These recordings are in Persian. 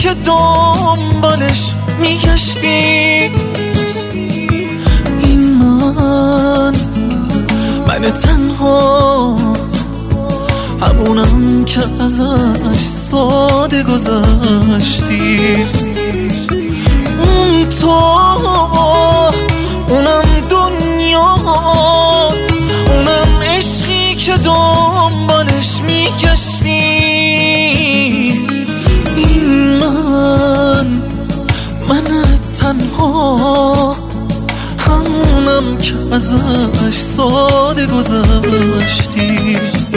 که دنبالش میگشتی. این من تنها، همونم که ازش ساده گذشتی. اون تو، اونم دنیا، اونم عشقی که دنبالش میگشتی. این من تنها، همونم که ازش ساده گذشتی.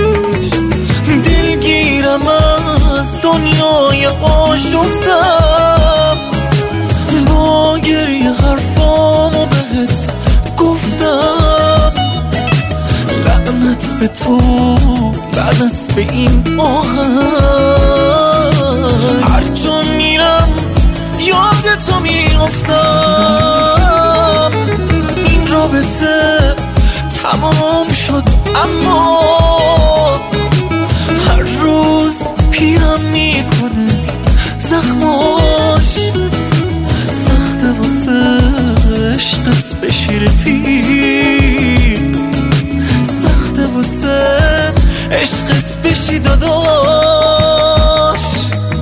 دلگیرم از دنیای آشفتم، با گریه حرفامو بهت گفتم. لعنت به تو، لعنت به این آهنگ، هر جا میرم یاد تو میافتم. این رابطه تمام شد اما هر روز پیرم میکنه زخماش. سخته واسه عشقت بشی رفیق، سخته واسه عشقت بشی داداش.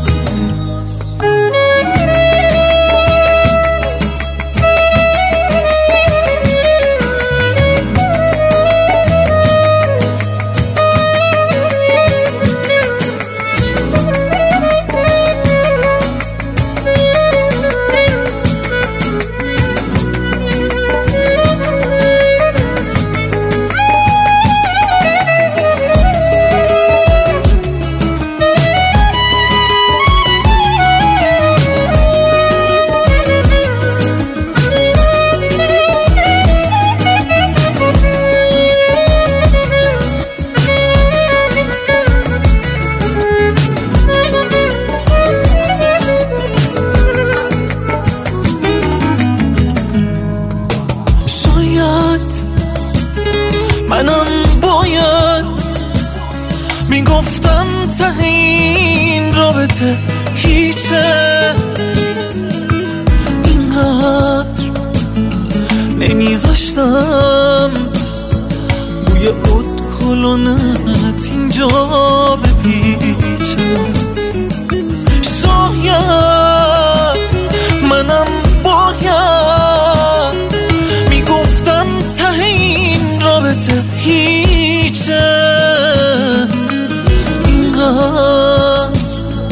منم باید میگفتم ته این رابطه هیچه، اینقدر نمیذاشتم بوی ادکلونت اینجا بپیچه. شاید منم باید میگفتم ته این رابطه هیچه، اینقدر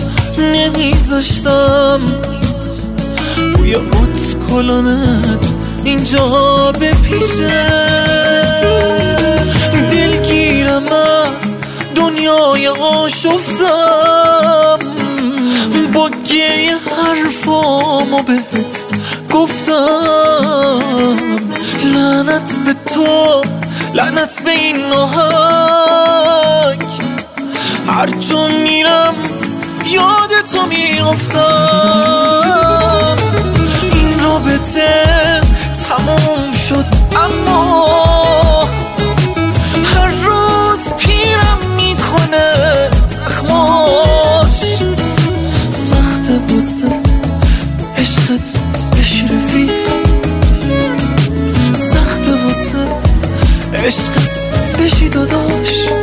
نمیذاشتم بوی ادکلونت اینجا بپیچه. دلگیرم از دنیای آشفتم، با گریه حرفامو بهت گفتم. لعنت به تو، لعنت به این آهنگ، هر جا میرم یاد تو میافتم. این رابطه تموم شد اما هر روز پیرم میکنه زخماش. سخته واسه عشقت بشی رفیق، سخته واسه عشقت بشی داداش.